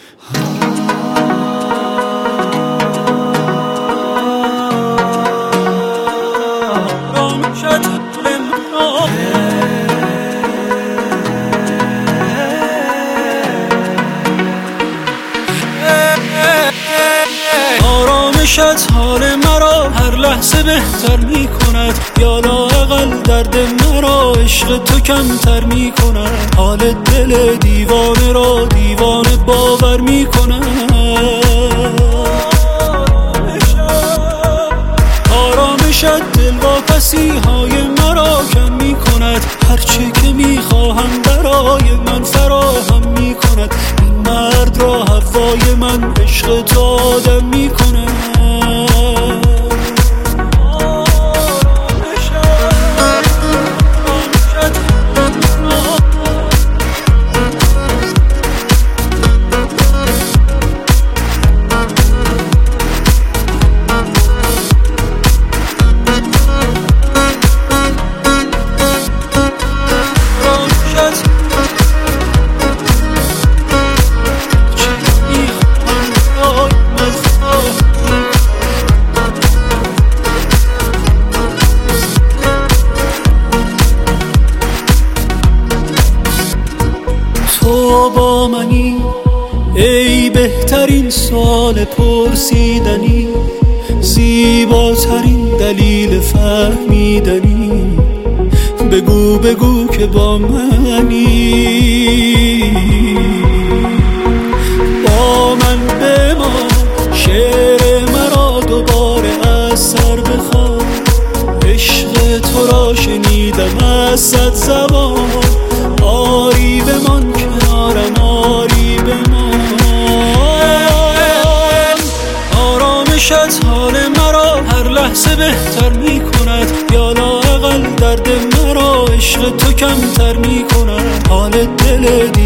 آرامشت حال مرا هر لحظه بهتر می کند، یا لااقل درد مرا عشق تو کمتر می کند. حال دل دیوانه را دیوانه باور می کند. آرامشت دلواپسی های مرا کم می کند، هرچه که می خواهم برای من فراهم می کند. این مرد را هوای من عشق تو آدم می کند. تو با منی ای بهترین سوال پرسیدنی، زیباترین دلیل فهمیدنی. بگو بگو که با منی، با من بمان. شعر مرا دوباره از سر بخوان، عشق تو را شنیدم از 100 زبان. آری بمان کنارم، آری بمان. آرامشت حال مرا هر لحظه بهتر می کند، یا لااقل درد مرا عشق تو کمتر می کند. حال دل